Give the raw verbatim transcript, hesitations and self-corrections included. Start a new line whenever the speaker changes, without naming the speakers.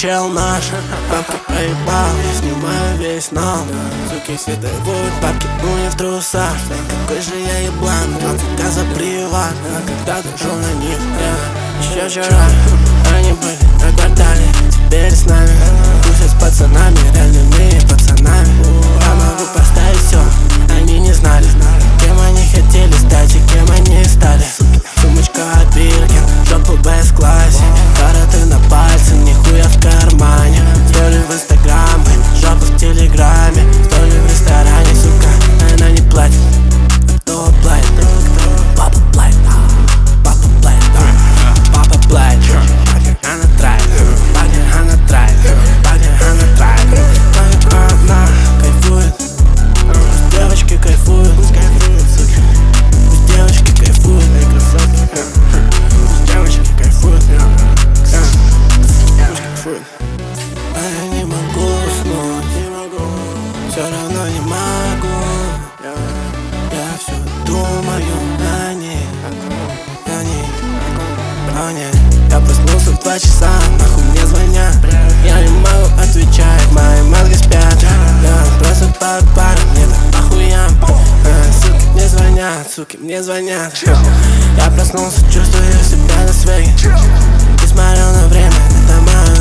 чел наш. Бабки проебал, я снимаю весь нал. Суки все торгуют, бабки, ну не в трусах. Какой же я еблан, двадцать газа приват. Когда-то жил на них, я еще вчера. Они были на квартале, теперь с нами. Тусят с пацанами, реальными пацанами. Я могу поставить все, они не знали, кем они хотели стать и кем они стали. Сумочка от Биркин, жопа без классе. Караты на пальце, нихуя в кармане. Столи в инстаграме, жопа в телеграме. Столи в ресторане, сука, она не платит. Кто платит? Папа платит. Папа платит. Папа платит. Она тратит. Она тратит. Она тратит. Она кайфует. Девочки кайфуют. Девочки кайфуют. Девочки кайфуют. А я не могу уснуть. Все равно не могу. Я все думаю о ней. О ней. О ней. Я проснулся в два часа, нахуй мне звонят. Я не могу отвечать, мои мозги спят. Я просто пар пар, мне так похуям. Суки мне звонят, суки мне звонят. Я проснулся, чувствую себя на свете. И смотрел на время, это мое